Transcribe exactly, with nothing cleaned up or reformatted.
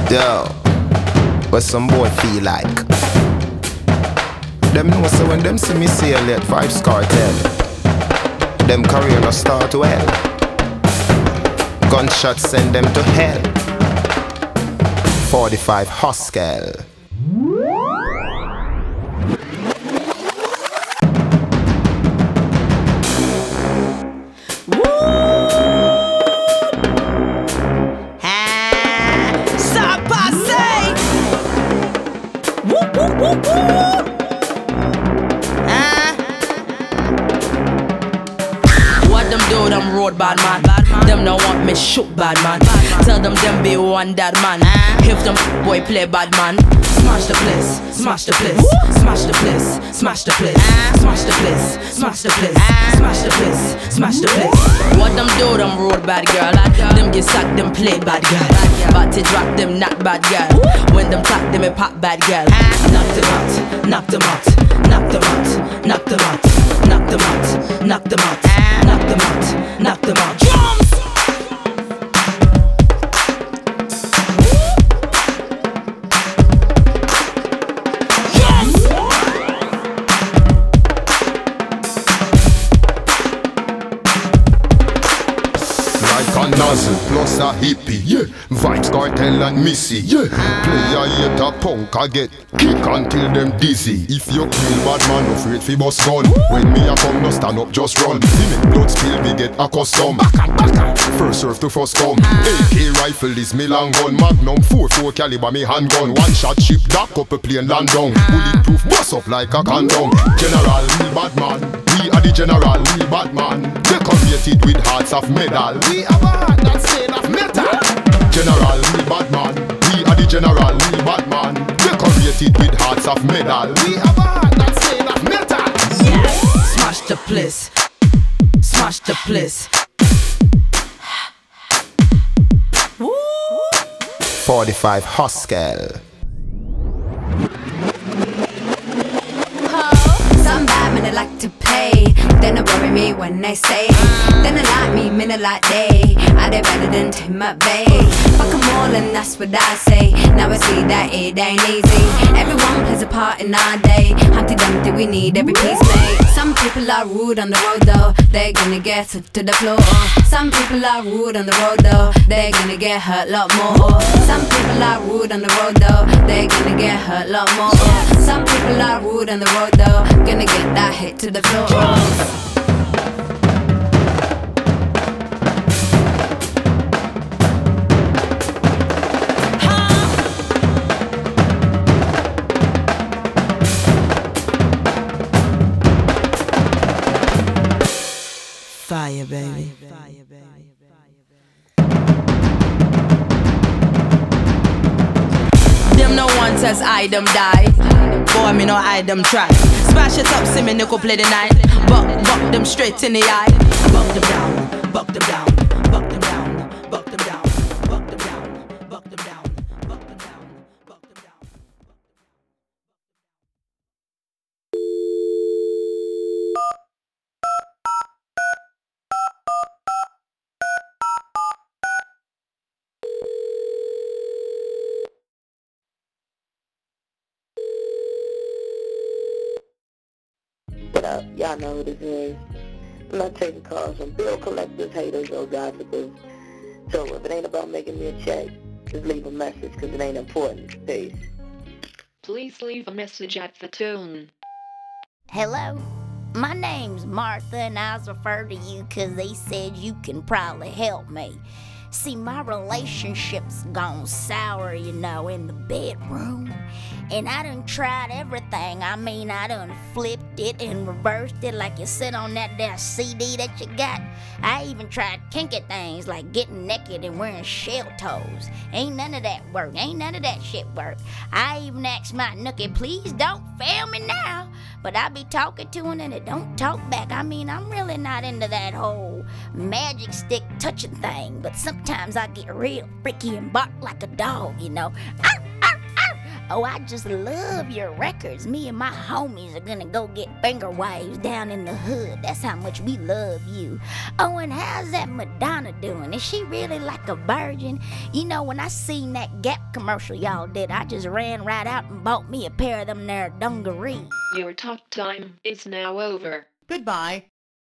Yo, what some boy feel like? Them know so when them see me sail at Vybz Kartel, them career no start well. Gunshots send them to hell. forty-five Huskel. Bad man, bad man. Them no want me shoot bad man. Bad man. Tell them them be one that man. Ah. If them boy play bad man, smash the place, smash the place, Woo. smash the place, smash the place, ah. smash the place, smash the place, ah. smash the place, smash the place. What them do, them road bad girl. Bad girl. Them get sacked, them play bad girl. But to drop them not bad girl. Woo. When them talk, them a pop bad girl. Ah. Knock them out, knock them out, knock them out, knock them out, knock them out, knock them out, ah. knock them out. Knock them out. Drums! Nozzle plus a hippie, yeah. Vybz Kartel and Missy, yeah. Player hate a punk, I get kick until them dizzy. If you kill bad man, afraid fi bust gun. When me a come, no stand up, just run. Me make blood spill, me get accustomed. First serve to first come. A K rifle is me long gun. Magnum four four caliber me handgun. One shot ship dock up a plane land down. Bulletproof bust up like a condom. General, we bad man. We are the general, we bad man. Decorated with hearts of metal. We have a heart that's made of metal. General, we bad man. We are the general, we bad man. Decorated with hearts of metal. We have a heart that's made of metal. Yes. Smash the place. Smash the place. forty-five Huskel. Some bad men they like to play. They don't worry me when they say. They don't like me, men they like they. Are they better than Tim McVeigh? Fuck 'em all and that's what I say. Now I see that it ain't easy. Everyone plays a part in our day. Humpty Dumpty, we need every piece made. Some people are rude on the road though. They're gonna get to the floor. Some people are rude on the road though. They're gonna get hurt a lot more. Some people are rude on the road though. They're gonna get hurt a lot more. Some people are rude on the road though. Gonna get that hit to the floor. Fire, baby. Them no one says I them die. Boy, me no I them try. Smash it up, see me nickel play the night. Buck, buck them straight in the eye. Buck them down, buck them down, buck them down, buck them down, buck them down, buck them down, buck them down, buck them down. What up? Y'all know who this is. I'm not taking calls from bill collectors, haters, or gossipers. So if it ain't about making me a check, just leave a message because it ain't important. Peace. Please leave a message at the tone. Hello? My name's Martha and I was referred to you because they said you can probably help me. See, my relationship's gone sour, you know, in the bedroom. And I done tried everything. I mean, I done flipped it and reversed it like you sit on that there C D that you got. I even tried kinky things like getting naked and wearing shell toes. Ain't none of that work. Ain't none of that shit work. I even asked my nookie, please don't fail me now. But I be talking to him and it don't talk back. I mean, I'm really not into that whole magic stick touching thing. But sometimes I get real freaky and bark like a dog, you know. Arr, arr, arr. Oh, I just love your records. Me and my homies are gonna go get finger waves down in the hood. That's how much we love you. Oh, and how's that Madonna doing? Is she really like a virgin? You know, when I seen that Gap commercial y'all did, I just ran right out and bought me a pair of them there dungarees. Your talk time is now over. Goodbye.